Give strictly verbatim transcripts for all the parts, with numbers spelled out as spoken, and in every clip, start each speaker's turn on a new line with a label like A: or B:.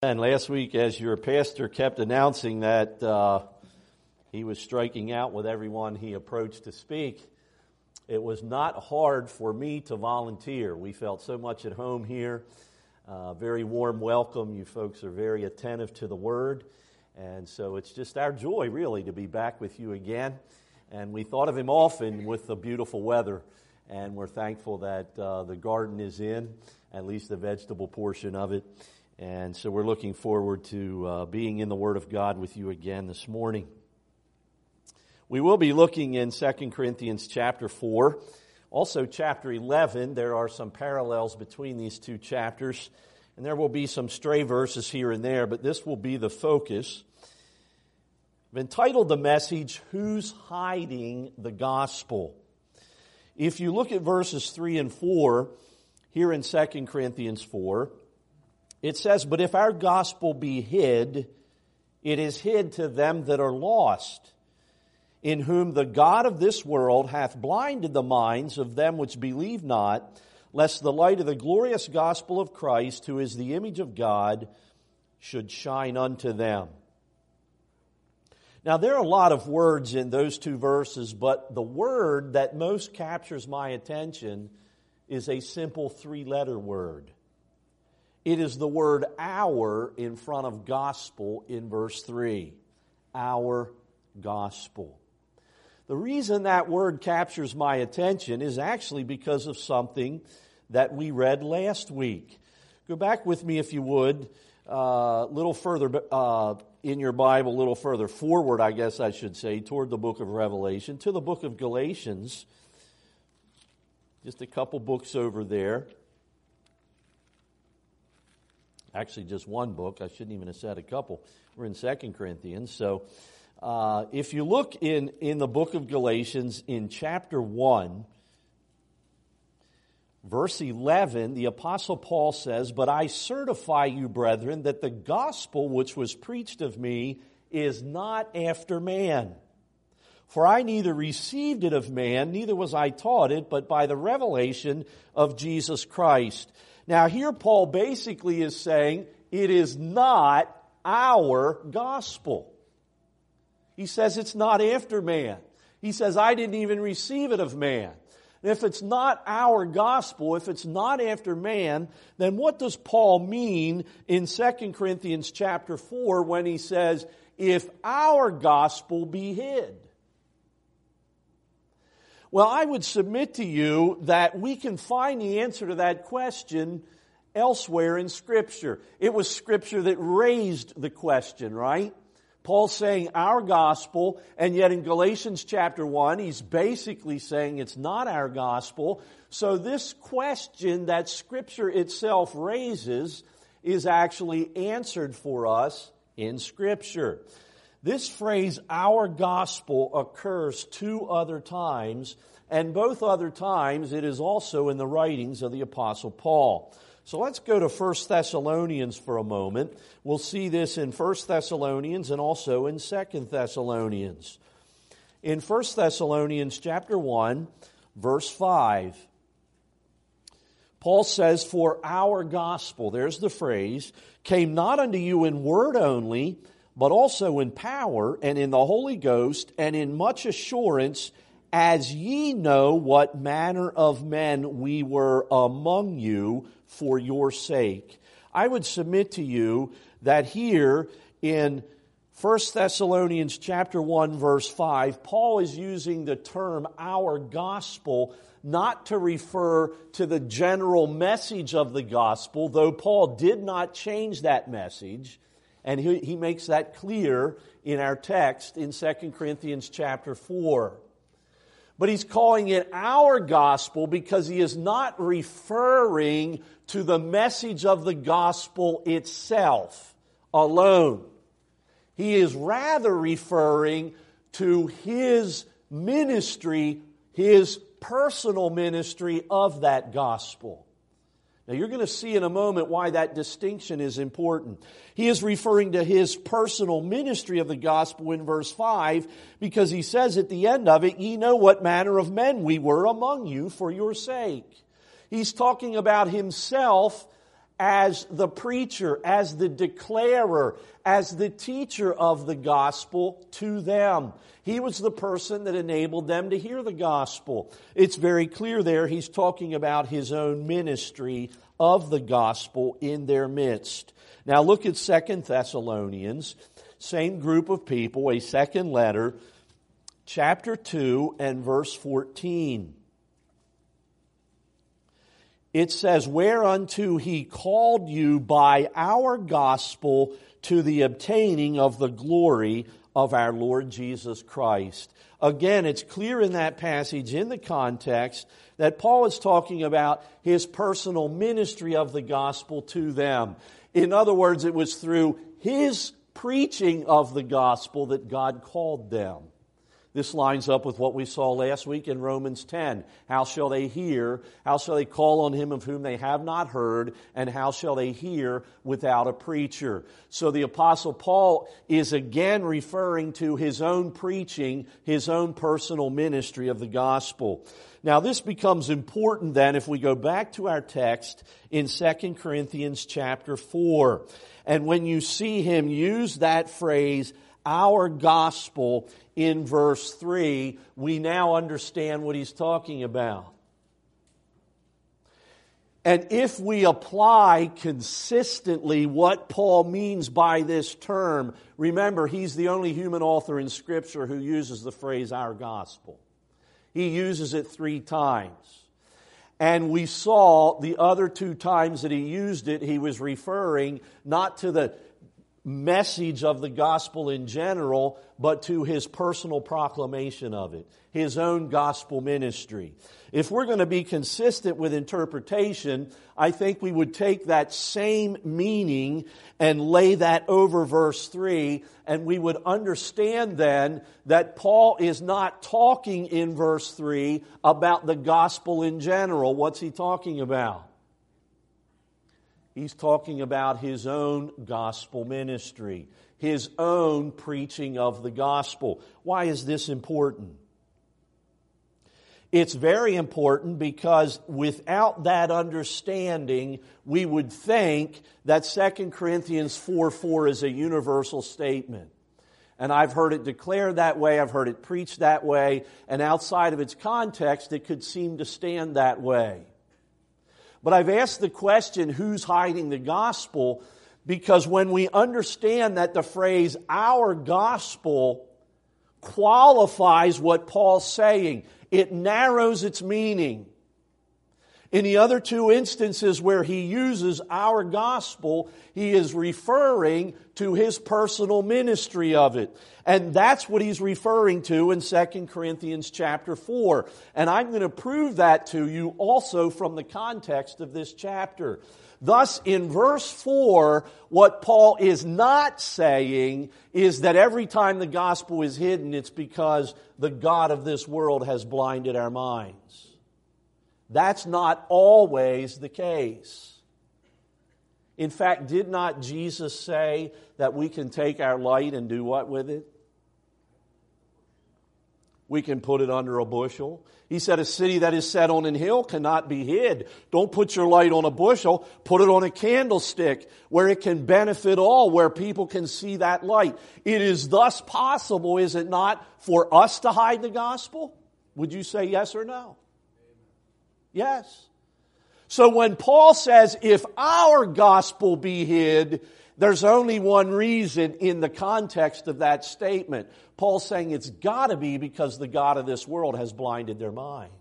A: And last week, as your pastor kept announcing that uh, he was striking out with everyone he approached to speak, it was not hard for me to volunteer. We felt so much at home here. Uh, very warm welcome. You folks are very attentive to the Word. And so it's just our joy, really, to be back with you again. And we thought of him often with the beautiful weather. And we're thankful that uh, the garden is in, at least the vegetable portion of it. And so we're looking forward to uh, being in the Word of God with you again this morning. We will be looking in Second Corinthians chapter four, also chapter eleven. There are some parallels between these two chapters, and there will be some stray verses here and there, but this will be the focus. I've entitled the message, Who's Hiding the Gospel? If you look at verses three and four here in Second Corinthians four, it says, "But if our gospel be hid, it is hid to them that are lost, in whom the God of this world hath blinded the minds of them which believe not, lest the light of the glorious gospel of Christ, who is the image of God, should shine unto them." Now, there are a lot of words in those two verses, but the word that most captures my attention is a simple three-letter word. It is the word "our" in front of gospel in verse three. Our gospel. The reason that word captures my attention is actually because of something that we read last week. Go back with me, if you would, a uh, little further uh, in your Bible, a little further forward, I guess I should say, toward the book of Revelation, to the book of Galatians. Just a couple books over there. Actually, just one book. I shouldn't even have said a couple. We're in Second Corinthians. So uh, if you look in, in the book of Galatians in chapter one, verse eleven, the Apostle Paul says, "But I certify you, brethren, that the gospel which was preached of me is not after man. For I neither received it of man, neither was I taught it, but by the revelation of Jesus Christ." Now here Paul basically is saying it is not our gospel. He says it's not after man. He says I didn't even receive it of man. And if it's not our gospel, if it's not after man, then what does Paul mean in Second Corinthians chapter four when he says, if our gospel be hid? Well, I would submit to you that we can find the answer to that question elsewhere in Scripture. It was Scripture that raised the question, right? Paul's saying our gospel, and yet in Galatians chapter one, he's basically saying it's not our gospel. So this question that Scripture itself raises is actually answered for us in Scripture. This phrase, our gospel, occurs two other times, and both other times it is also in the writings of the Apostle Paul. So let's go to First Thessalonians for a moment. We'll see this in First Thessalonians and also in Second Thessalonians. In First Thessalonians chapter one, verse five, Paul says, "For our gospel," there's the phrase, "came not unto you in word only, but also in power and in the Holy Ghost and in much assurance, as ye know what manner of men we were among you for your sake." I would submit to you that here in First Thessalonians chapter one, verse five, Paul is using the term our gospel not to refer to the general message of the gospel, though Paul did not change that message. And he, he makes that clear in our text in Second Corinthians chapter four. But he's calling it our gospel because he is not referring to the message of the gospel itself alone. He is rather referring to his ministry, his personal ministry of that gospel. Now, you're going to see in a moment why that distinction is important. He is referring to his personal ministry of the gospel in verse five because he says at the end of it, "Ye know what manner of men we were among you for your sake." He's talking about himself as the preacher, as the declarer, as the teacher of the gospel to them. He was the person that enabled them to hear the gospel. It's very clear there he's talking about his own ministry of the gospel in their midst. Now look at Second Thessalonians, same group of people, a second letter, chapter two and verse fourteen. It says, whereunto he called you by our gospel to the obtaining of the glory of our Lord Jesus Christ. Again, it's clear in that passage, in the context, that Paul is talking about his personal ministry of the gospel to them. In other words, it was through his preaching of the gospel that God called them. This lines up with what we saw last week in Romans ten. How shall they hear? How shall they call on him of whom they have not heard? And how shall they hear without a preacher? So the Apostle Paul is again referring to his own preaching, his own personal ministry of the gospel. Now this becomes important then if we go back to our text in Second Corinthians chapter four. And when you see him use that phrase, our gospel, in verse three, we now understand what he's talking about. And if we apply consistently what Paul means by this term, remember, he's the only human author in Scripture who uses the phrase our gospel. He uses it three times. And we saw the other two times that he used it, he was referring not to the message of the gospel in general, but to his personal proclamation of it, his own gospel ministry. If we're going to be consistent with interpretation, I think we would take that same meaning and lay that over verse three, and we would understand then that Paul is not talking in verse three about the gospel in general. What's he talking about? He's talking about his own gospel ministry, his own preaching of the gospel. Why is this important? It's very important because without that understanding, we would think that Second Corinthians four four is a universal statement. And I've heard it declared that way, I've heard it preached that way, and outside of its context, it could seem to stand that way. But I've asked the question, who's hiding the gospel? Because when we understand that the phrase, our gospel, qualifies what Paul's saying, it narrows its meaning. In the other two instances where he uses our gospel, he is referring to his personal ministry of it. And that's what he's referring to in Second Corinthians chapter four. And I'm going to prove that to you also from the context of this chapter. Thus, in verse four, what Paul is not saying is that every time the gospel is hidden, it's because the God of this world has blinded our minds. That's not always the case. In fact, did not Jesus say that we can take our light and do what with it? We can put it under a bushel. He said a city that is set on an hill cannot be hid. Don't put your light on a bushel. Put it on a candlestick where it can benefit all, where people can see that light. It is thus possible, is it not, for us to hide the gospel? Would you say yes or no? Yes. So when Paul says, if our gospel be hid, there's only one reason in the context of that statement. Paul's saying it's got to be because the God of this world has blinded their minds.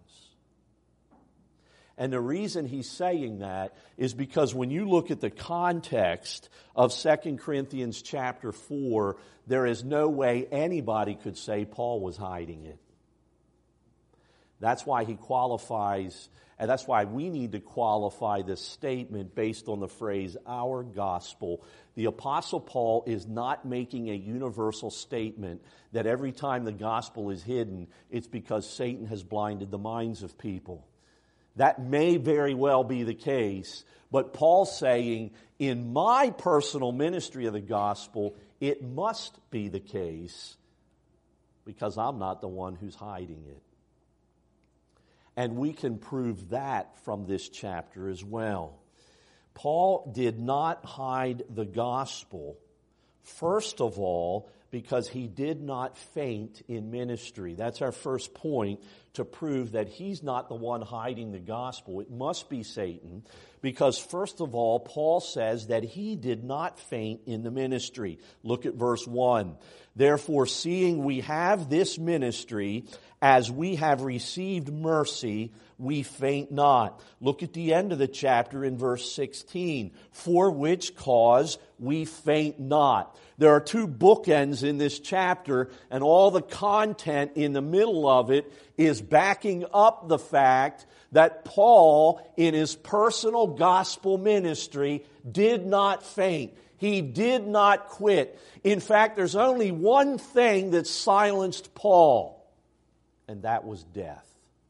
A: And the reason he's saying that is because when you look at the context of Second Corinthians chapter four, there is no way anybody could say Paul was hiding it. That's why he qualifies, and that's why we need to qualify this statement based on the phrase, our gospel. The Apostle Paul is not making a universal statement that every time the gospel is hidden, it's because Satan has blinded the minds of people. That may very well be the case, but Paul's saying, in my personal ministry of the gospel, it must be the case because I'm not the one who's hiding it. And we can prove that from this chapter as well. Paul did not hide the gospel, first of all, because he did not faint in ministry. That's our first point to prove that he's not the one hiding the gospel. It must be Satan, because first of all, Paul says that he did not faint in the ministry. Look at verse one. Therefore, seeing we have this ministry, as we have received mercy, we faint not. Look at the end of the chapter in verse sixteen. For which cause we faint not. There are two bookends in this chapter, and all the content in the middle of it is backing up the fact that Paul, in his personal gospel ministry, did not faint. He did not quit. In fact, there's only one thing that silenced Paul, and that was death.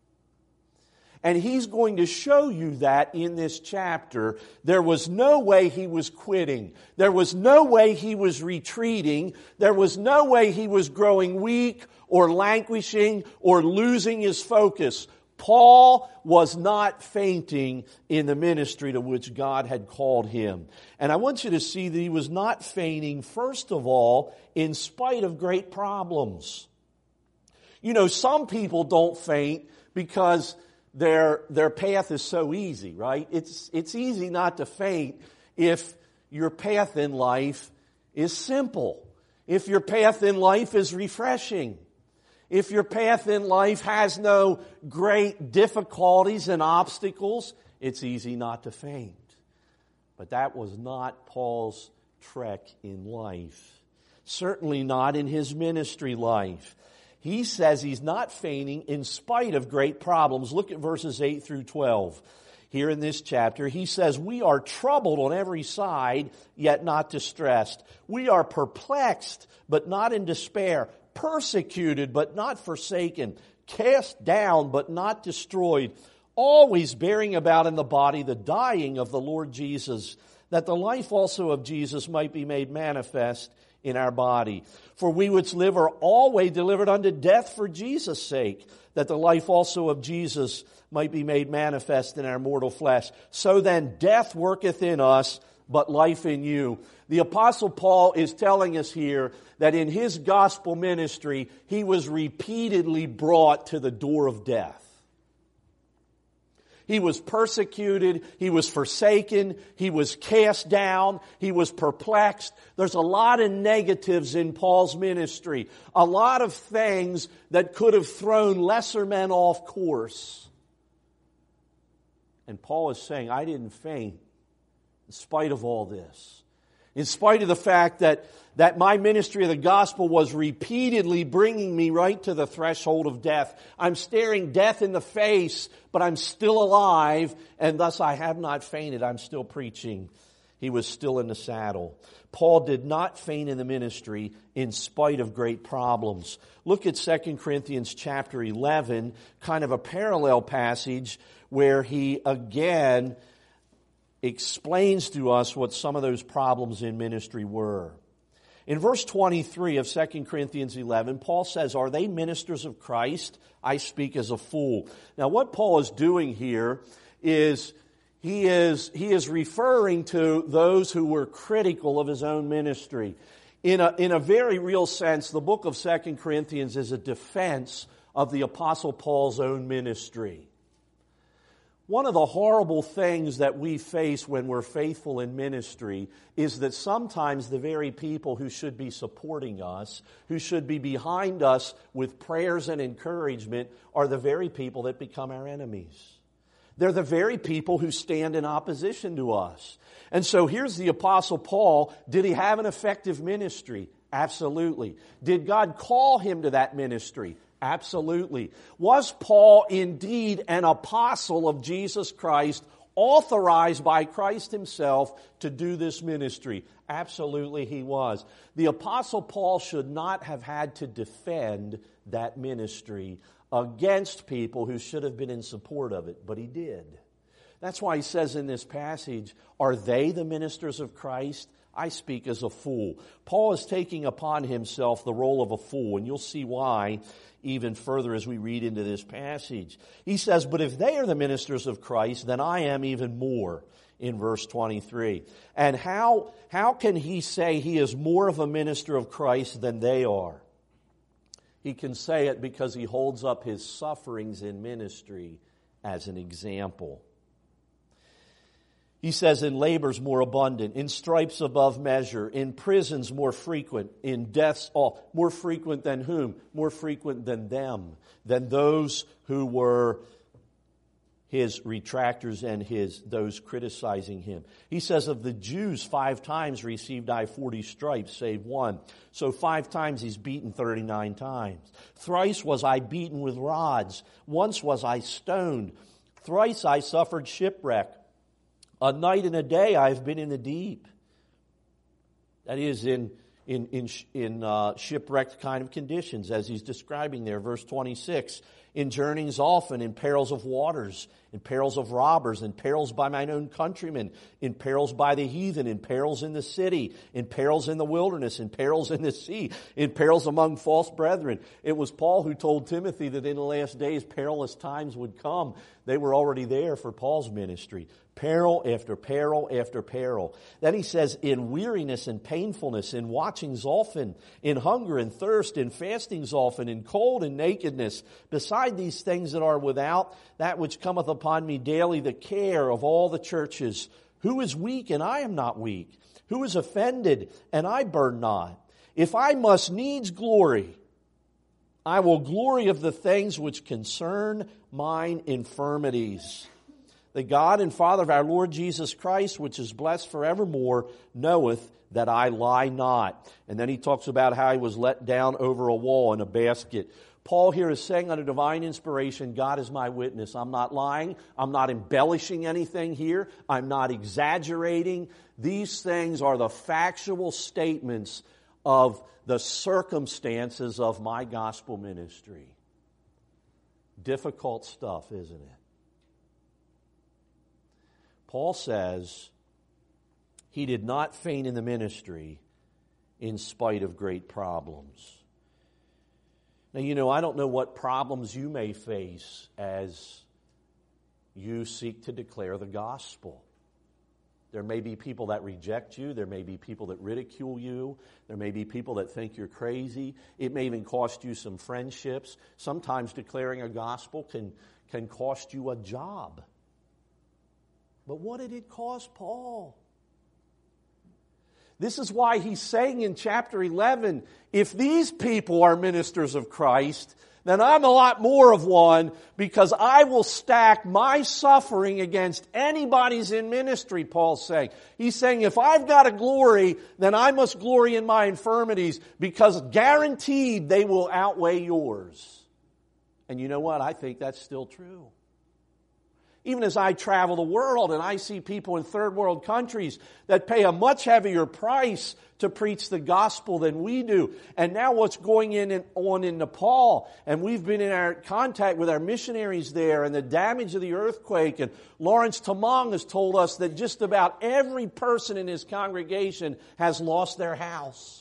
A: And he's going to show you that in this chapter. There was no way he was quitting. There was no way he was retreating. There was no way he was growing weak or languishing or losing his focus. Paul was not fainting in the ministry to which God had called him. And I want you to see that he was not fainting, first of all, in spite of great problems. You know, some people don't faint because Their their path is so easy, right? It's it's easy not to faint if your path in life is simple. If your path in life is refreshing. If your path in life has no great difficulties and obstacles, it's easy not to faint. But that was not Paul's trek in life. Certainly not in his ministry life. He says he's not fainting in spite of great problems. Look at verses eight through twelve. Here in this chapter, he says, we are troubled on every side, yet not distressed. We are perplexed, but not in despair. Persecuted, but not forsaken. Cast down, but not destroyed. Always bearing about in the body the dying of the Lord Jesus, that the life also of Jesus might be made manifest in our body. For we which live are always delivered unto death for Jesus' sake, that the life also of Jesus might be made manifest in our mortal flesh. So then death worketh in us, but life in you. The Apostle Paul is telling us here that in his gospel ministry, he was repeatedly brought to the door of death. He was persecuted, he was forsaken, he was cast down, he was perplexed. There's a lot of negatives in Paul's ministry. A lot of things that could have thrown lesser men off course. And Paul is saying, I didn't faint in spite of all this. In spite of the fact that, that my ministry of the gospel was repeatedly bringing me right to the threshold of death. I'm staring death in the face, but I'm still alive, and thus I have not fainted. I'm still preaching. He was still in the saddle. Paul did not faint in the ministry in spite of great problems. Look at Second Corinthians chapter eleven, kind of a parallel passage where he again explains to us what some of those problems in ministry were. In verse twenty-three of Second Corinthians eleven, Paul says, are they ministers of Christ? I speak as a fool. Now what Paul is doing here is he is he is referring to those who were critical of his own ministry. In a, in a very real sense, the book of Second Corinthians is a defense of the Apostle Paul's own ministry. One of the horrible things that we face when we're faithful in ministry is that sometimes the very people who should be supporting us, who should be behind us with prayers and encouragement, are the very people that become our enemies. They're the very people who stand in opposition to us. And so here's the Apostle Paul. Did he have an effective ministry? Absolutely. Did God call him to that ministry? Absolutely. Was Paul indeed an apostle of Jesus Christ, authorized by Christ himself to do this ministry? Absolutely he was. The Apostle Paul should not have had to defend that ministry against people who should have been in support of it, but he did. That's why he says in this passage, are they the ministers of Christ? I speak as a fool. Paul is taking upon himself the role of a fool, and you'll see why even further as we read into this passage. He says, but if they are the ministers of Christ, then I am even more, in verse twenty-three. And how, how can he say he is more of a minister of Christ than they are? He can say it because he holds up his sufferings in ministry as an example. He says, in labors more abundant, in stripes above measure, in prisons more frequent, in deaths all. More frequent than whom? More frequent than them, than those who were his retractors and his those criticizing him. He says, of the Jews, five times received I forty stripes, save one. So five times he's beaten thirty-nine times. Thrice was I beaten with rods. Once was I stoned. Thrice I suffered shipwreck. A night and a day I have been in the deep. That is in in in, in uh, shipwrecked kind of conditions, as he's describing there. Verse twenty-six, in journeyings often, in perils of waters, in perils of robbers, in perils by mine own countrymen, in perils by the heathen, in perils in the city, in perils in the wilderness, in perils in the sea, in perils among false brethren. It was Paul who told Timothy that in the last days perilous times would come. They were already there for Paul's ministry. Peril after peril after peril. Then he says, in weariness and painfulness, in watchings often, in hunger and thirst, in fastings often, in cold and nakedness. Beside these things that are without, that which cometh upon me daily, the care of all the churches. Who is weak and I am not weak? Who is offended and I burn not? If I must needs glory, I will glory of the things which concern mine infirmities. The God and Father of our Lord Jesus Christ, which is blessed forevermore, knoweth that I lie not. And then he talks about how he was let down over a wall in a basket. Paul here is saying under divine inspiration, God is my witness. I'm not lying. I'm not embellishing anything here. I'm not exaggerating. These things are the factual statements of the circumstances of my gospel ministry. Difficult stuff, isn't it? Paul says he did not faint in the ministry in spite of great problems. Now, you know, I don't know what problems you may face as you seek to declare the gospel. There may be people that reject you. There may be people that ridicule you. There may be people that think you're crazy. It may even cost you some friendships. Sometimes declaring a gospel can, can cost you a job. But what did it cost Paul? This is why he's saying in chapter eleven, if these people are ministers of Christ, then I'm a lot more of one, because I will stack my suffering against anybody's in ministry, Paul's saying. He's saying, if I've got to glory, then I must glory in my infirmities, because guaranteed they will outweigh yours. And you know what? I think that's still true. Even as I travel the world and I see people in third world countries that pay a much heavier price to preach the gospel than we do. And now what's going in and on in Nepal, and we've been in our contact with our missionaries there, and the damage of the earthquake, and Lawrence Tamang has told us that just about every person in his congregation has lost their house.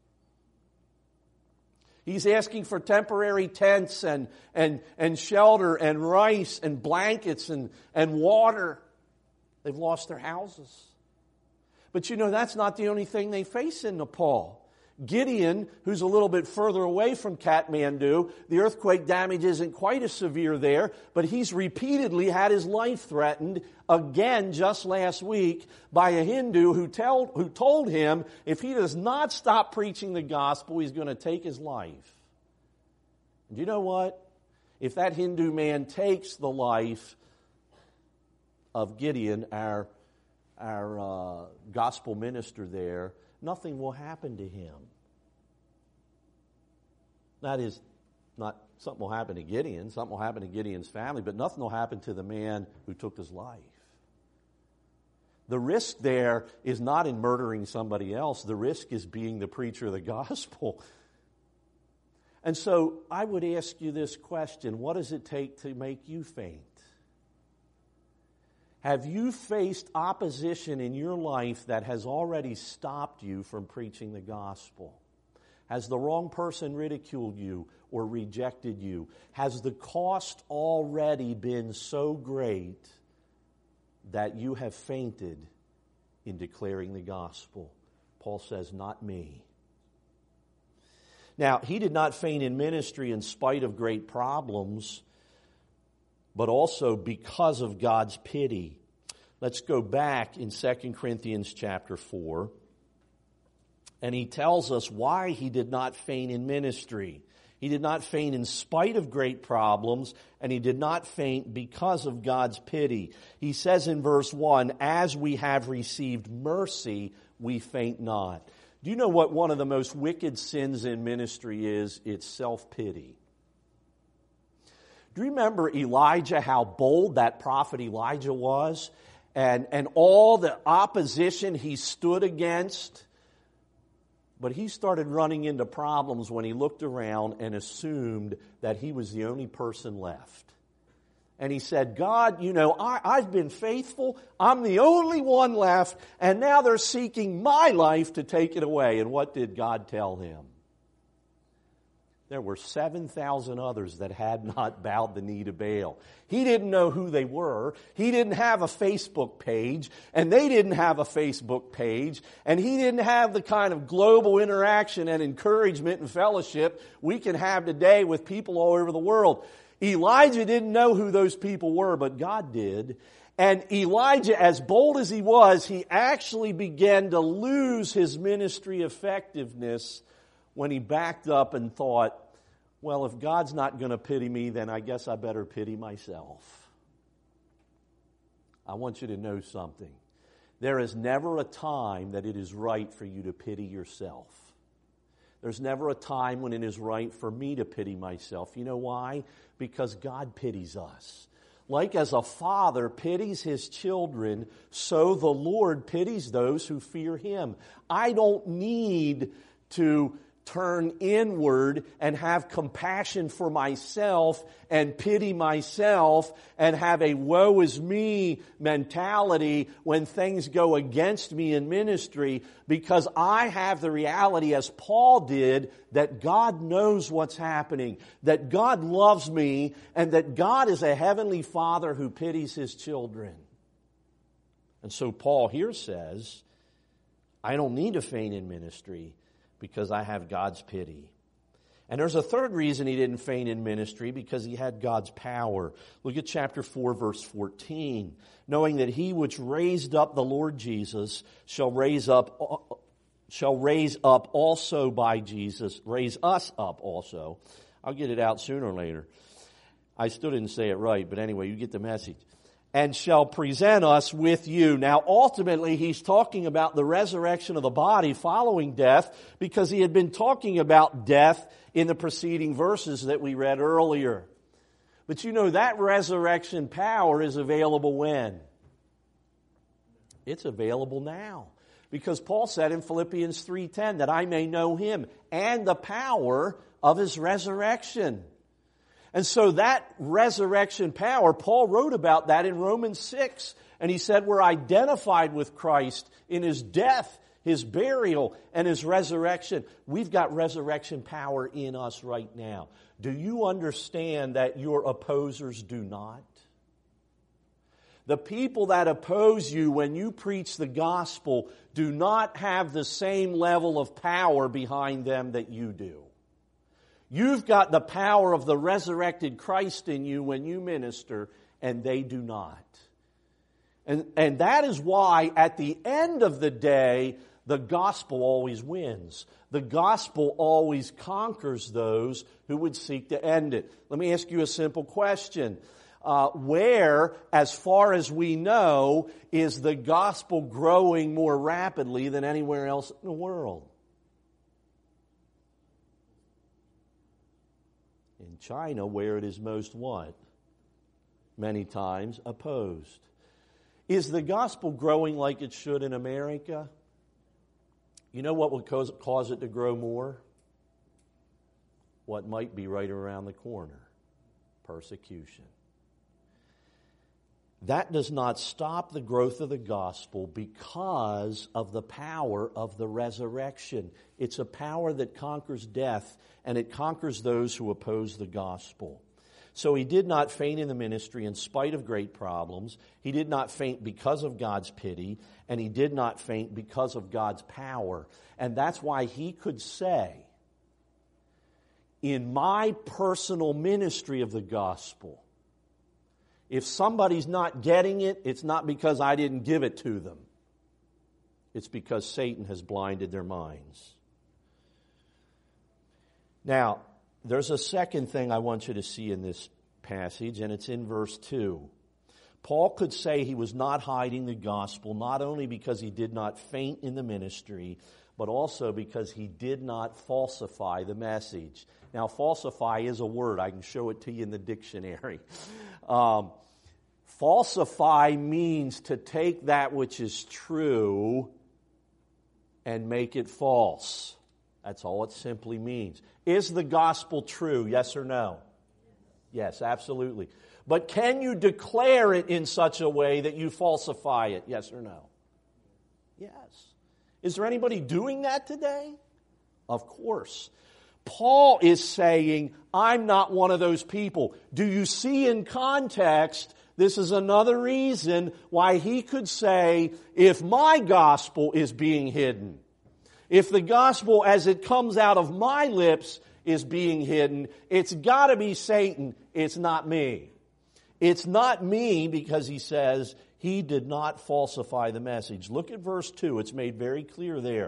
A: He's asking for temporary tents and, and, and shelter and rice and blankets and, and water. They've lost their houses. But you know, that's not the only thing they face in Nepal. Gideon, who's a little bit further away from Kathmandu, the earthquake damage isn't quite as severe there, but he's repeatedly had his life threatened again just last week by a Hindu who, tell, who told him if he does not stop preaching the gospel, he's going to take his life. And you know what? If that Hindu man takes the life of Gideon, our, our uh, gospel minister there, nothing will happen to him. That is, not something will happen to Gideon, something will happen to Gideon's family, but nothing will happen to the man who took his life. The risk there is not in murdering somebody else. The risk is being the preacher of the gospel. And so I would ask you this question: what does it take to make you faint? Have you faced opposition in your life that has already stopped you from preaching the gospel? Has the wrong person ridiculed you or rejected you? Has the cost already been so great that you have fainted in declaring the gospel. Paul says, not me. Now, he did not faint in ministry in spite of great problems, but also because of God's pity. Let's go back in Second Corinthians chapter four. And he tells us why he did not faint in ministry. He did not faint in spite of great problems, and he did not faint because of God's pity. He says in verse one, as we have received mercy, we faint not. Do you know what one of the most wicked sins in ministry is? It's self-pity. Do you remember Elijah, how bold that prophet Elijah was? And, and all the opposition he stood against? But he started running into problems when he looked around and assumed that he was the only person left. And he said, God, you know, I, I've been faithful. I'm the only one left. And now they're seeking my life to take it away. And what did God tell him? There were seven thousand others that had not bowed the knee to Baal. He didn't know who they were. He didn't have a Facebook page, and they didn't have a Facebook page, and he didn't have the kind of global interaction and encouragement and fellowship we can have today with people all over the world. Elijah didn't know who those people were, but God did. And Elijah, as bold as he was, he actually began to lose his ministry effectiveness when he backed up and thought, well, if God's not going to pity me, then I guess I better pity myself. I want you to know something. There is never a time that it is right for you to pity yourself. There's never a time when it is right for me to pity myself. You know why? Because God pities us. Like as a father pities his children, so the Lord pities those who fear him. I don't need to turn inward and have compassion for myself and pity myself and have a woe is me mentality when things go against me in ministry, because I have the reality, as Paul did, that God knows what's happening, that God loves me, and that God is a heavenly Father who pities his children. And so Paul here says, I don't need to faint in ministry, because I have God's pity. And there's a third reason he didn't faint in ministry, because he had God's power. Look at chapter four, verse fourteen. Knowing that he which raised up the Lord Jesus shall raise up, shall raise up also by Jesus, raise us up also. I'll get it out sooner or later. I still didn't say it right, but anyway, you get the message. And shall present us with you. Now, ultimately, he's talking about the resurrection of the body following death, because he had been talking about death in the preceding verses that we read earlier. But you know, that resurrection power is available when? It's available now. Because Paul said in Philippians three ten that I may know him and the power of his resurrection. And so that resurrection power, Paul wrote about that in Romans six. And he said we're identified with Christ in his death, his burial, and his resurrection. We've got resurrection power in us right now. Do you understand that your opposers do not? The people that oppose you when you preach the gospel do not have the same level of power behind them that you do. You've got the power of the resurrected Christ in you when you minister, and they do not. And, and that is why at the end of the day, the gospel always wins. The gospel always conquers those who would seek to end it. Let me ask you a simple question. Uh, where, as far as we know, is the gospel growing more rapidly than anywhere else in the world? In China, where it is most what? Many times opposed. Is the gospel growing like it should in America? You know what would cause, cause it to grow more? What might be right around the corner? Persecution. That does not stop the growth of the gospel because of the power of the resurrection. It's a power that conquers death, and it conquers those who oppose the gospel. So he did not faint in the ministry in spite of great problems. He did not faint because of God's pity, and he did not faint because of God's power. And that's why he could say, in my personal ministry of the gospel, if somebody's not getting it, it's not because I didn't give it to them. It's because Satan has blinded their minds. Now, there's a second thing I want you to see in this passage, and it's in verse two. Paul could say he was not hiding the gospel, not only because he did not faint in the ministry, but also because he did not falsify the message. Now, falsify is a word. I can show it to you in the dictionary. Um, falsify means to take that which is true and make it false. That's all it simply means. Is the gospel true? Yes or no? Yes, absolutely. But can you declare it in such a way that you falsify it? Yes or no? Yes. Is there anybody doing that today? Of course. Paul is saying, I'm not one of those people. Do you see in context, this is another reason why he could say, if my gospel is being hidden, if the gospel as it comes out of my lips is being hidden, it's got to be Satan. It's not me. It's not me because he says he did not falsify the message. Look at verse two. It's made very clear there.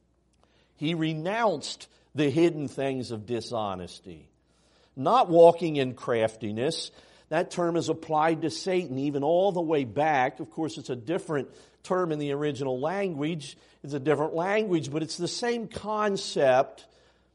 A: He renounced the hidden things of dishonesty, not walking in craftiness. That term is applied to Satan even all the way back. Of course, it's a different term in the original language. It's a different language, but it's the same concept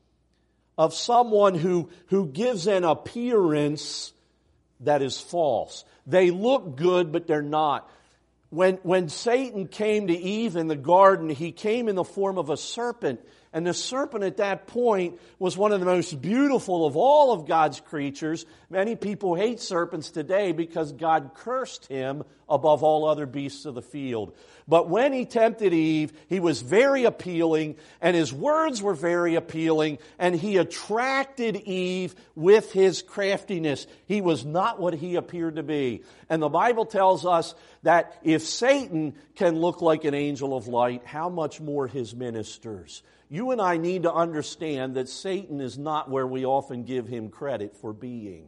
A: of someone who, who gives an appearance that is false. They look good, but they're not. When, when Satan came to Eve in the garden, he came in the form of a serpent. And the serpent at that point was one of the most beautiful of all of God's creatures. Many people hate serpents today because God cursed him above all other beasts of the field. But when he tempted Eve, he was very appealing, and his words were very appealing, and he attracted Eve with his craftiness. He was not what he appeared to be. And the Bible tells us that if Satan can look like an angel of light, how much more his ministers? You and I need to understand that Satan is not where we often give him credit for being.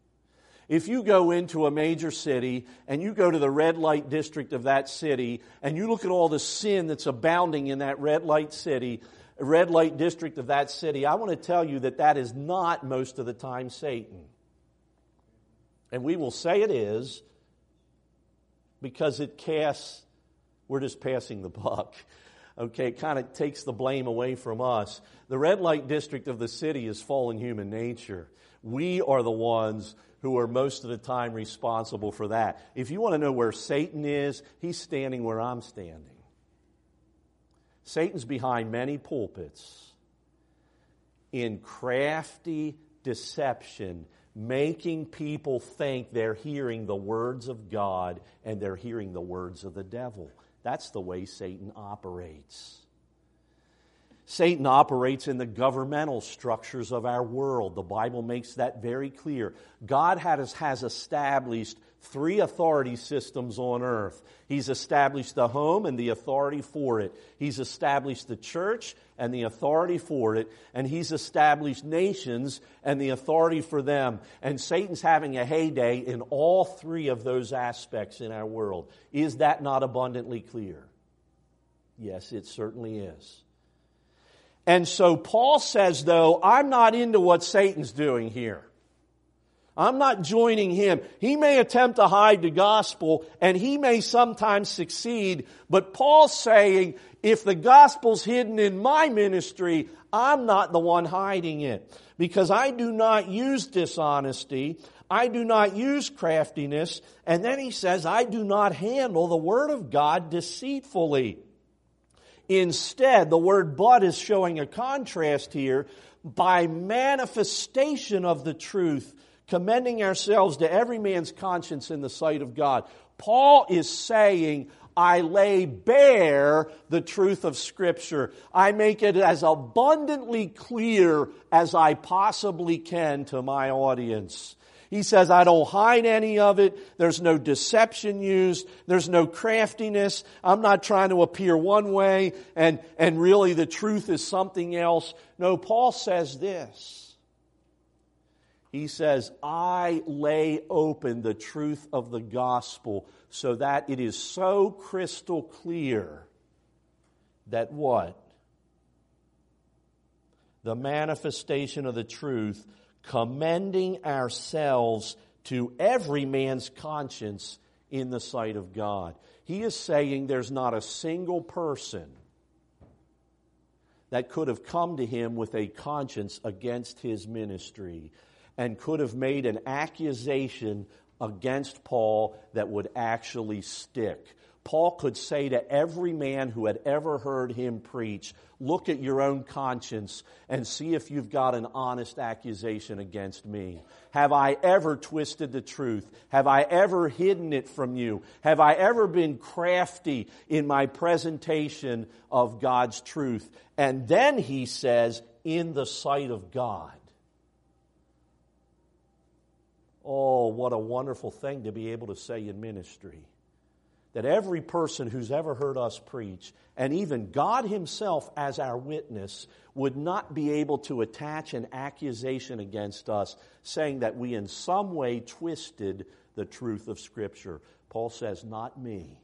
A: If you go into a major city and you go to the red light district of that city and you look at all the sin that's abounding in that red light city, red light district of that city, I want to tell you that that is not most of the time Satan. And we will say it is because it casts, we're just passing the buck. Okay, it kind of takes the blame away from us. The red light district of the city is fallen human nature. We are the ones who are most of the time responsible for that. If you want to know where Satan is, he's standing where I'm standing. Satan's behind many pulpits in crafty deception, making people think they're hearing the words of God and they're hearing the words of the devil. That's the way Satan operates. Satan operates in the governmental structures of our world. The Bible makes that very clear. God has, has established three authority systems on earth. He's established the home and the authority for it. He's established the church and the authority for it. And he's established nations and the authority for them. And Satan's having a heyday in all three of those aspects in our world. Is that not abundantly clear? Yes, it certainly is. And so Paul says, though, I'm not into what Satan's doing here. I'm not joining him. He may attempt to hide the gospel, and he may sometimes succeed, but Paul's saying, if the gospel's hidden in my ministry, I'm not the one hiding it. Because I do not use dishonesty, I do not use craftiness, and then he says, I do not handle the word of God deceitfully. Instead, the word but is showing a contrast here. By manifestation of the truth, commending ourselves to every man's conscience in the sight of God. Paul is saying, I lay bare the truth of Scripture. I make it as abundantly clear as I possibly can to my audience. He says, I don't hide any of it. There's no deception used. There's no craftiness. I'm not trying to appear one way and, and really the truth is something else. No, Paul says this. He says, I lay open the truth of the gospel so that it is so crystal clear that what? The manifestation of the truth, commending ourselves to every man's conscience in the sight of God. He is saying there's not a single person that could have come to him with a conscience against his ministry and could have made an accusation against Paul that would actually stick. Paul could say to every man who had ever heard him preach, look at your own conscience and see if you've got an honest accusation against me. Have I ever twisted the truth? Have I ever hidden it from you? Have I ever been crafty in my presentation of God's truth? And then he says, in the sight of God. Oh, what a wonderful thing to be able to say in ministry. That every person who's ever heard us preach, and even God himself as our witness, would not be able to attach an accusation against us, saying that we in some way twisted the truth of Scripture. Paul says, not me.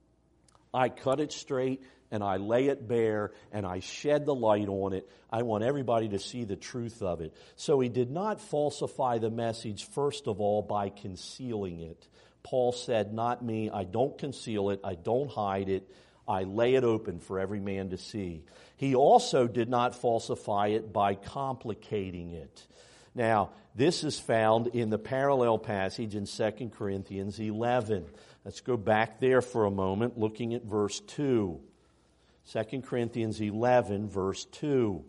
A: I cut it straight, and I lay it bare, and I shed the light on it. I want everybody to see the truth of it. So he did not falsify the message, first of all, by concealing it. Paul said, not me, I don't conceal it, I don't hide it, I lay it open for every man to see. He also did not falsify it by complicating it. Now, this is found in the parallel passage in Second Corinthians eleven. Let's go back there for a moment, looking at verse two. Second Corinthians eleven, verse two.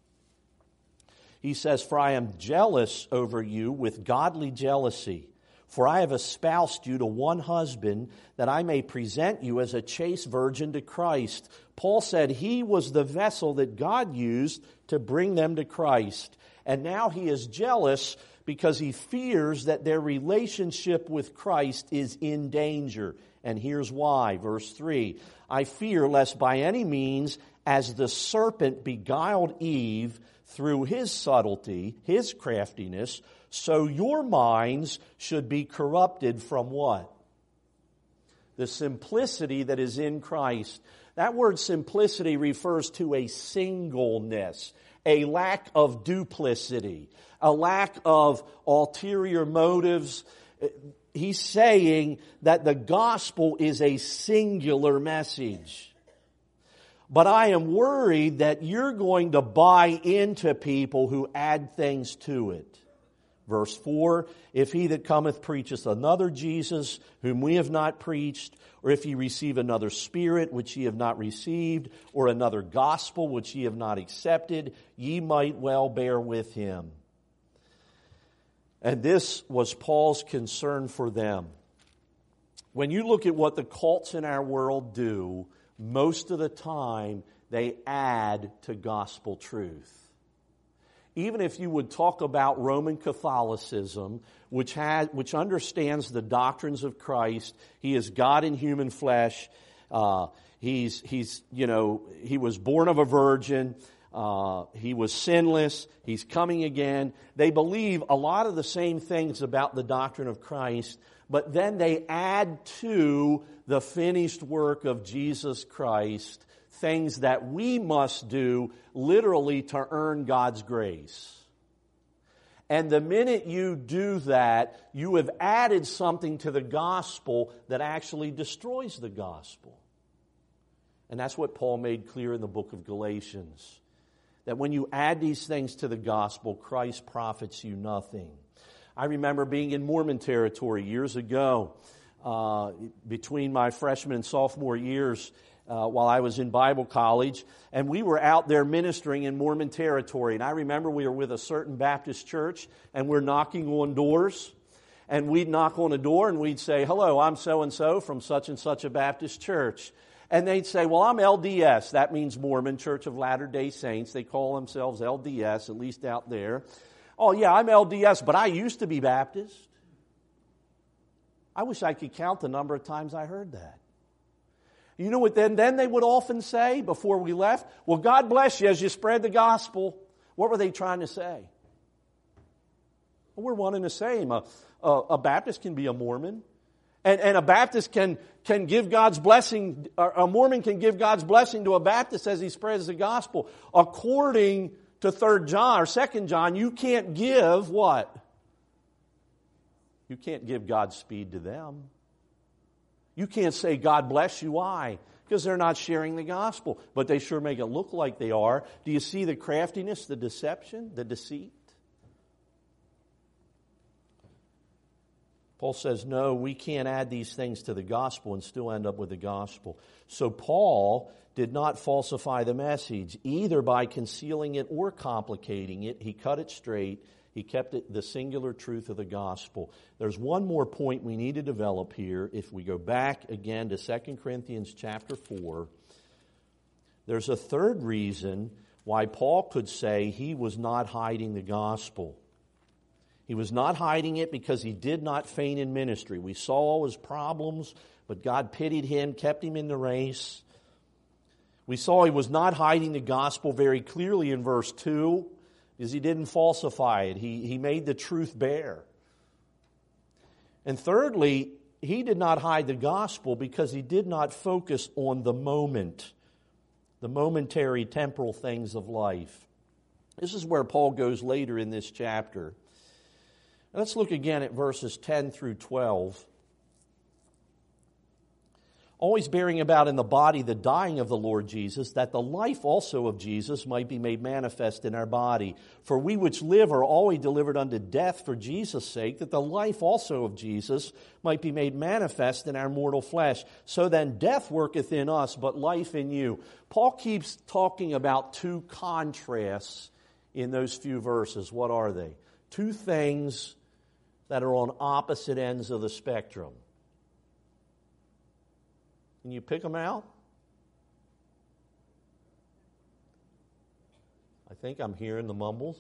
A: He says, for I am jealous over you with godly jealousy. For I have espoused you to one husband, that I may present you as a chaste virgin to Christ. Paul said he was the vessel that God used to bring them to Christ. And now he is jealous because he fears that their relationship with Christ is in danger. And here's why. Verse three, I fear lest by any means, as the serpent beguiled Eve through his subtlety, his craftiness, so your minds should be corrupted from what? The simplicity that is in Christ. That word simplicity refers to a singleness, a lack of duplicity, a lack of ulterior motives. He's saying that the gospel is a singular message. But I am worried that you're going to buy into people who add things to it. Verse four, if he that cometh preacheth another Jesus, whom we have not preached, or if ye receive another spirit, which ye have not received, or another gospel, which ye have not accepted, ye might well bear with him. And this was Paul's concern for them. When you look at what the cults in our world do, most of the time they add to gospel truth. Even if you would talk about Roman Catholicism, which has, which understands the doctrines of Christ, He is God in human flesh. Uh, he's, he's, you know, He was born of a virgin. Uh, he was sinless. He's coming again. They believe a lot of the same things about the doctrine of Christ, but then they add to the finished work of Jesus Christ things that we must do literally to earn God's grace. And the minute you do that, you have added something to the gospel that actually destroys the gospel. And that's what Paul made clear in the book of Galatians. That when you add these things to the gospel, Christ profits you nothing. I remember being in Mormon territory years ago, uh, between my freshman and sophomore years, Uh, while I was in Bible college, and we were out there ministering in Mormon territory. And I remember we were with a certain Baptist church, and we're knocking on doors. And we'd knock on a door, and we'd say, hello, I'm so-and-so from such and such a Baptist church. And they'd say, well, I'm L D S. That means Mormon, Church of Latter-day Saints. They call themselves L D S, at least out there. Oh, yeah, I'm L D S, but I used to be Baptist. I wish I could count the number of times I heard that. You know what then, then they would often say before we left? Well, God bless you as you spread the gospel. What were they trying to say? Well, we're one and the same. A, a, a Baptist can be a Mormon. And, and a Baptist can, can give God's blessing, a Mormon can give God's blessing to a Baptist as he spreads the gospel. According to Third John or Second John, you can't give what? You can't give God's speed to them. You can't say, God bless you. Why? Because they're not sharing the gospel. But they sure make it look like they are. Do you see the craftiness, the deception, the deceit? Paul says, no, we can't add these things to the gospel and still end up with the gospel. So Paul did not falsify the message, either by concealing it or complicating it. He cut it straight. He kept it the singular truth of the gospel. There's one more point we need to develop here. If we go back again to Second Corinthians chapter four, there's a third reason why Paul could say he was not hiding the gospel. He was not hiding it because he did not faint in ministry. We saw all his problems, but God pitied him, kept him in the race. We saw he was not hiding the gospel very clearly in verse two. Is he didn't falsify it. He, he made the truth bare. And thirdly, he did not hide the gospel because he did not focus on the moment, the momentary temporal things of life. This is where Paul goes later in this chapter. Let's look again at verses ten through twelve. Always bearing about in the body the dying of the Lord Jesus, that the life also of Jesus might be made manifest in our body. For we which live are always delivered unto death for Jesus' sake, that the life also of Jesus might be made manifest in our mortal flesh. So then death worketh in us, but life in you. Paul keeps talking about two contrasts in those few verses. What are they? Two things that are on opposite ends of the spectrum. Can you pick them out? I think I'm hearing the mumbles.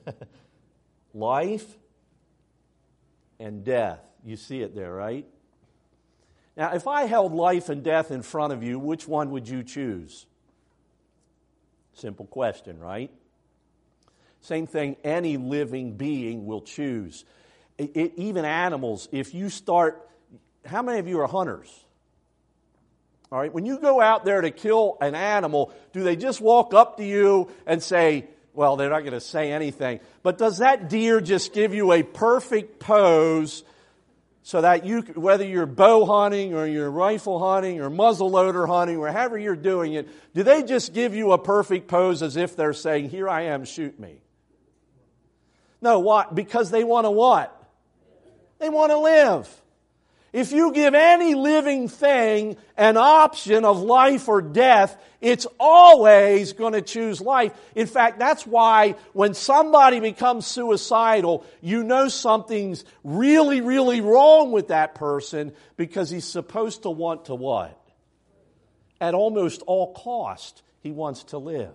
A: Life and death. You see it there, right? Now, if I held life and death in front of you, which one would you choose? Simple question, right? Same thing any living being will choose. It, it, even animals, if you start, how many of you are hunters? All right, when you go out there to kill an animal, do they just walk up to you and say, well, they're not going to say anything, but does that deer just give you a perfect pose so that you, whether you're bow hunting or you're rifle hunting or muzzleloader hunting or however you're doing it, do they just give you a perfect pose as if they're saying, here I am, shoot me? No, why? Because they want to what? They want to live. If you give any living thing an option of life or death, it's always going to choose life. In fact, that's why when somebody becomes suicidal, you know something's really, really wrong with that person because he's supposed to want to what? At almost all cost, he wants to live.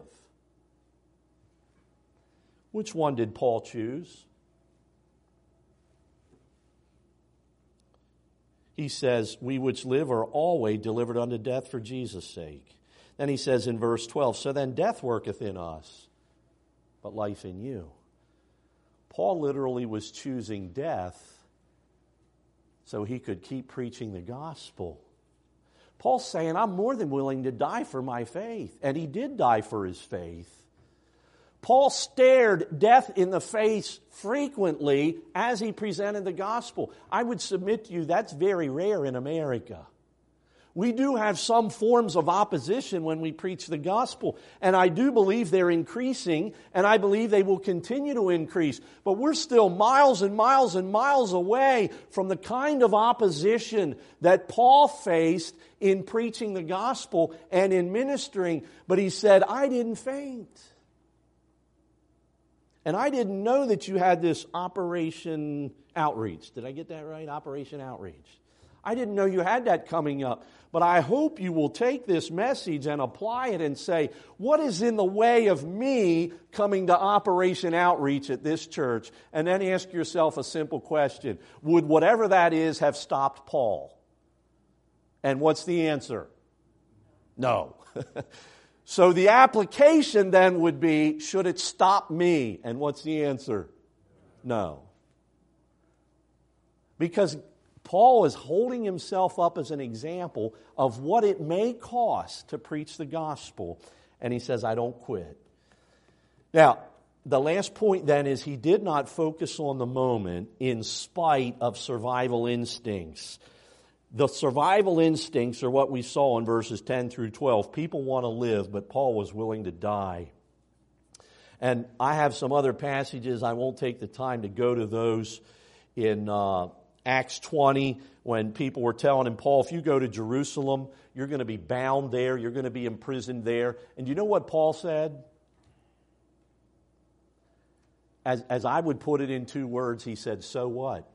A: Which one did Paul choose? He says, we which live are always delivered unto death for Jesus' sake. Then he says in verse twelve, so then death worketh in us, but life in you. Paul literally was choosing death so he could keep preaching the gospel. Paul's saying, I'm more than willing to die for my faith. And he did die for his faith. Paul stared death in the face frequently as he presented the gospel. I would submit to you that's very rare in America. We do have some forms of opposition when we preach the gospel, and I do believe they're increasing, and I believe they will continue to increase. But we're still miles and miles and miles away from the kind of opposition that Paul faced in preaching the gospel and in ministering. But he said, I didn't faint. And I didn't know that you had this Operation Outreach. Did I get that right? Operation Outreach. I didn't know you had that coming up. But I hope you will take this message and apply it and say, what is in the way of me coming to Operation Outreach at this church? And then ask yourself a simple question. Would whatever that is have stopped Paul? And what's the answer? No. So the application then would be, should it stop me? And what's the answer? No. Because Paul is holding himself up as an example of what it may cost to preach the gospel. And he says, I don't quit. Now, the last point then is he did not focus on the moment in spite of survival instincts. The survival instincts are what we saw in verses ten through twelve. People want to live, but Paul was willing to die. And I have some other passages. I won't take the time to go to those in uh, Acts twenty, when people were telling him, Paul, if you go to Jerusalem, you're going to be bound there, you're going to be imprisoned there. And you know what Paul said? As, as I would put it in two words, he said, so what?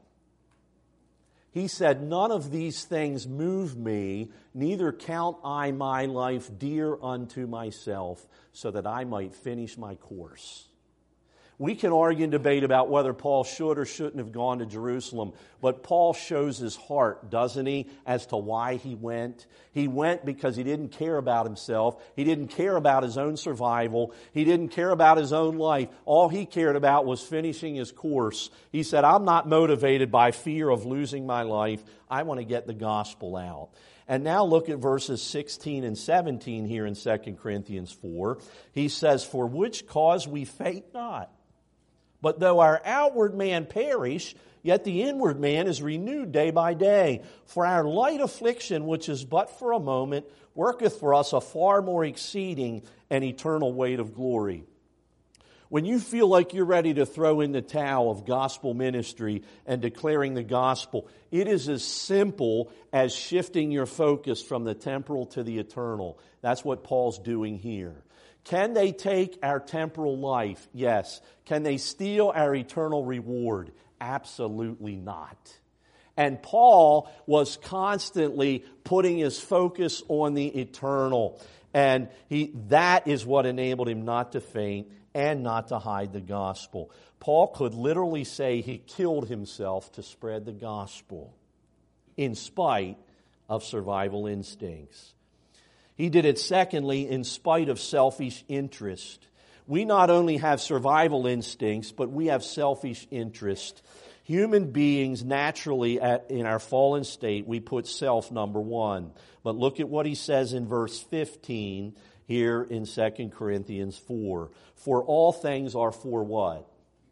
A: He said, none of these things move me, neither count I my life dear unto myself, so that I might finish my course. We can argue and debate about whether Paul should or shouldn't have gone to Jerusalem, but Paul shows his heart, doesn't he, as to why he went? He went because he didn't care about himself. He didn't care about his own survival. He didn't care about his own life. All he cared about was finishing his course. He said, I'm not motivated by fear of losing my life. I want to get the gospel out. And now look at verses sixteen and seventeen here in Second Corinthians four. He says, for which cause we faint not. But though our outward man perish, yet the inward man is renewed day by day. For our light affliction, which is but for a moment, worketh for us a far more exceeding and eternal weight of glory. When you feel like you're ready to throw in the towel of gospel ministry and declaring the gospel, it is as simple as shifting your focus from the temporal to the eternal. That's what Paul's doing here. Can they take our temporal life? Yes. Can they steal our eternal reward? Absolutely not. And Paul was constantly putting his focus on the eternal. And he that is what enabled him not to faint and not to hide the gospel. Paul could literally say he killed himself to spread the gospel in spite of survival instincts. He did it, secondly, in spite of selfish interest. We not only have survival instincts, but we have selfish interest. Human beings, naturally, at, in our fallen state, we put self number one. But look at what he says in verse fifteen here in Second Corinthians four. For all things are for what?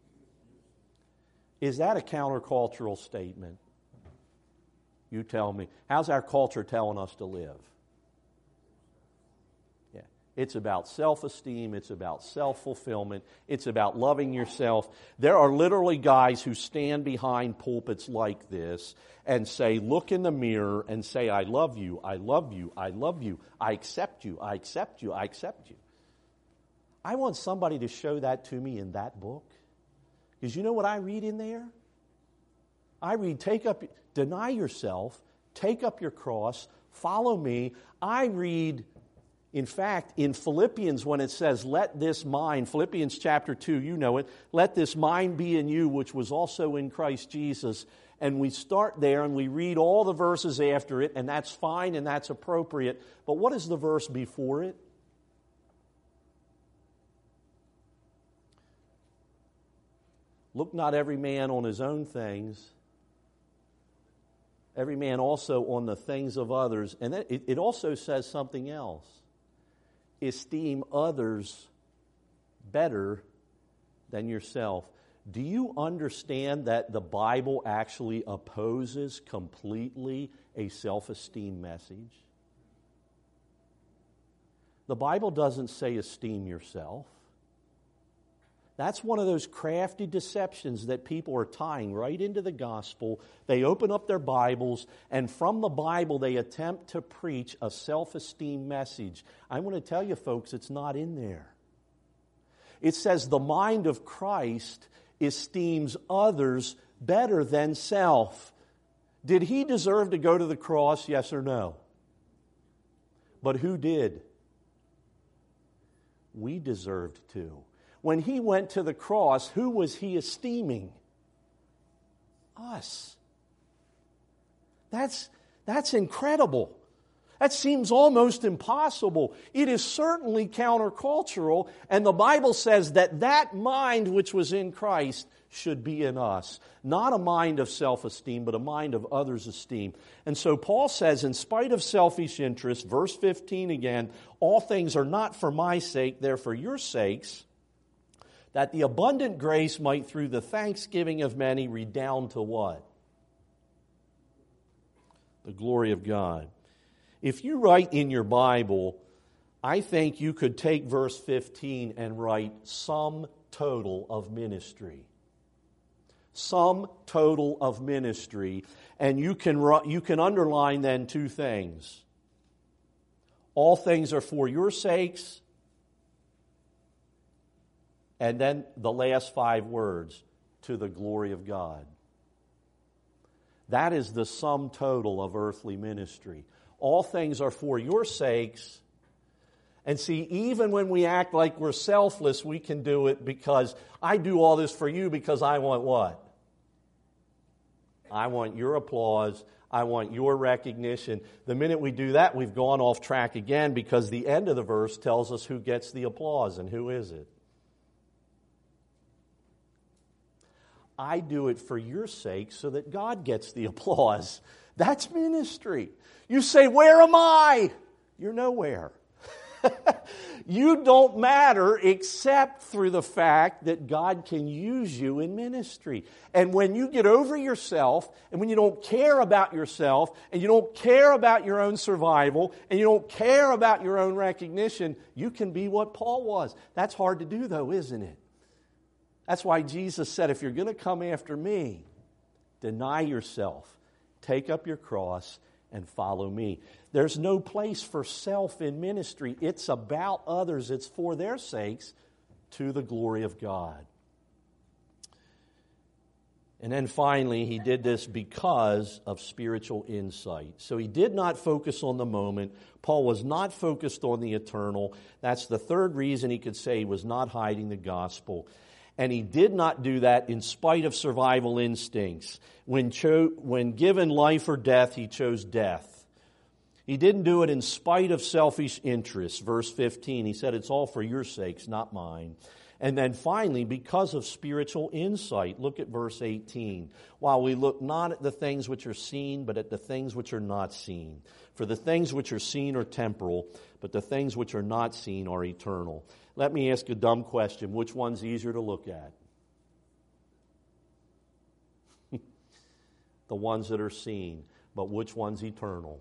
A: Is that a countercultural statement? You tell me. How's our culture telling us to live? It's about self-esteem. It's about self-fulfillment. It's about loving yourself. There are literally guys who stand behind pulpits like this and say, look in the mirror and say, I love you, I love you, I love you, I accept you, I accept you, I accept you. I want somebody to show that to me in that book. Because you know what I read in there? I read, take up, deny yourself, take up your cross, follow me. I read... In fact, in Philippians, when it says, let this mind, Philippians chapter two, you know it, let this mind be in you, which was also in Christ Jesus. And we start there and we read all the verses after it, and that's fine and that's appropriate. But what is the verse before it? Look not every man on his own things, every man also on the things of others. And then it, it also says something else. Esteem others better than yourself. Do you understand that the Bible actually opposes completely a self-esteem message? The Bible doesn't say esteem yourself. That's one of those crafty deceptions that people are tying right into the gospel. They open up their Bibles, and from the Bible they attempt to preach a self-esteem message. I want to tell you, folks, it's not in there. It says the mind of Christ esteems others better than self. Did he deserve to go to the cross, yes or no? But who did? We deserved to. When he went to the cross, who was he esteeming? Us. That's, that's incredible. That seems almost impossible. It is certainly countercultural, and the Bible says that that mind which was in Christ should be in us. Not a mind of self-esteem, but a mind of others' esteem. And so Paul says, in spite of selfish interest, verse fifteen again, all things are not for my sake, they're for your sakes, that the abundant grace might through the thanksgiving of many redound to what? The glory of God. If you write in your Bible, I think you could take verse fifteen and write sum total of ministry. Sum total of ministry. And you can, you can underline then two things. All things are for your sakes. And then the last five words, to the glory of God. That is the sum total of earthly ministry. All things are for your sakes. And see, even when we act like we're selfless, we can do it because I do all this for you because I want what? I want your applause. I want your recognition. The minute we do that, we've gone off track again because the end of the verse tells us who gets the applause and who is it. I do it for your sake so that God gets the applause. That's ministry. You say, where am I? You're nowhere. You don't matter except through the fact that God can use you in ministry. And when you get over yourself, and when you don't care about yourself, and you don't care about your own survival, and you don't care about your own recognition, you can be what Paul was. That's hard to do though, isn't it? That's why Jesus said, if you're going to come after me, deny yourself, take up your cross, and follow me. There's no place for self in ministry. It's about others. It's for their sakes, to the glory of God. And then finally, he did this because of spiritual insight. So he did not focus on the moment. Paul was not focused on the eternal. That's the third reason he could say he was not hiding the gospel. And he did not do that in spite of survival instincts. When, cho- when given life or death, he chose death. He didn't do it in spite of selfish interests. Verse fifteen, he said, it's all for your sakes, not mine. And then finally, because of spiritual insight, look at verse eighteen. While we look not at the things which are seen, but at the things which are not seen. For the things which are seen are temporal, but the things which are not seen are eternal. Let me ask a dumb question. Which one's easier to look at? The ones that are seen. But which one's eternal?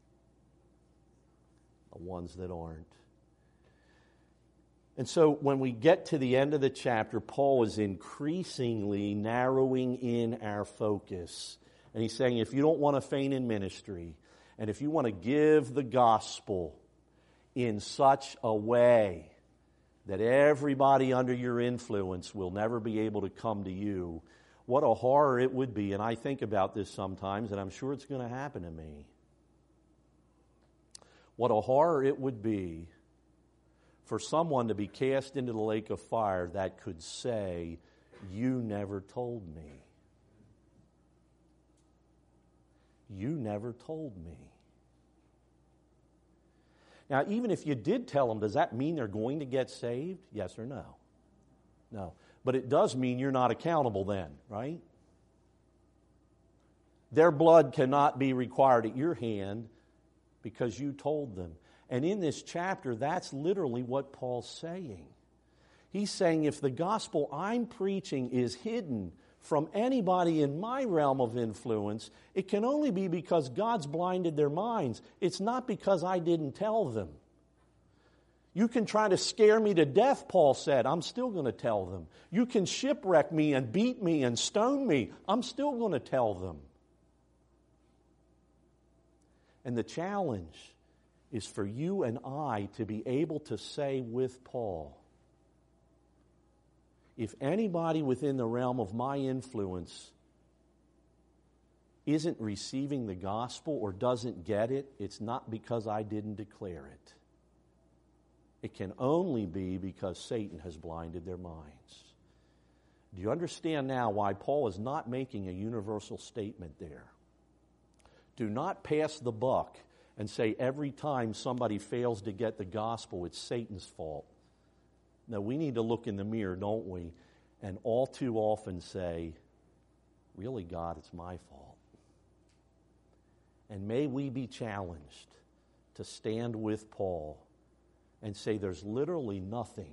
A: The ones that aren't. And so when we get to the end of the chapter, Paul is increasingly narrowing in our focus. And he's saying, if you don't want to faint in ministry, and if you want to give the gospel in such a way that everybody under your influence will never be able to come to you, what a horror it would be. And I think about this sometimes, and I'm sure it's going to happen to me. What a horror it would be for someone to be cast into the lake of fire that could say, you never told me. You never told me. Now, even if you did tell them, does that mean they're going to get saved? Yes or no? No. But it does mean you're not accountable then, right? Their blood cannot be required at your hand because you told them. And in this chapter, that's literally what Paul's saying. He's saying if the gospel I'm preaching is hidden from anybody in my realm of influence, it can only be because God's blinded their minds. It's not because I didn't tell them. You can try to scare me to death, Paul said. I'm still going to tell them. You can shipwreck me and beat me and stone me. I'm still going to tell them. And the challenge is for you and I to be able to say with Paul, if anybody within the realm of my influence isn't receiving the gospel or doesn't get it, it's not because I didn't declare it. It can only be because Satan has blinded their minds. Do you understand now why Paul is not making a universal statement there? Do not pass the buck and say every time somebody fails to get the gospel, it's Satan's fault. No, we need to look in the mirror, don't we? And all too often say, really, God, it's my fault. And may we be challenged to stand with Paul and say there's literally nothing.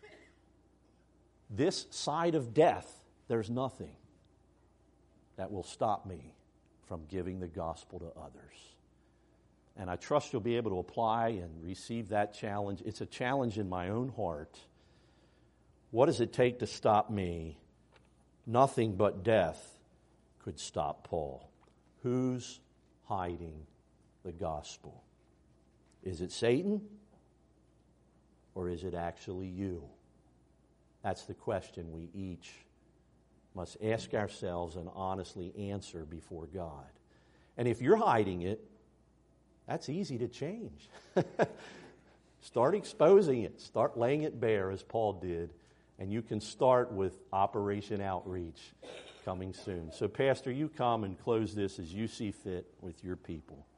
A: This side of death, there's nothing that will stop me from giving the gospel to others. And I trust you'll be able to apply and receive that challenge. It's a challenge in my own heart. What does it take to stop me? Nothing but death could stop Paul. Who's hiding the gospel? Is it Satan? Or is it actually you? That's the question we each must ask ourselves and honestly answer before God. And if you're hiding it, that's easy to change. Start exposing it. Start laying it bare as Paul did. And you can start with Operation Outreach coming soon. So, Pastor, you come and close this as you see fit with your people.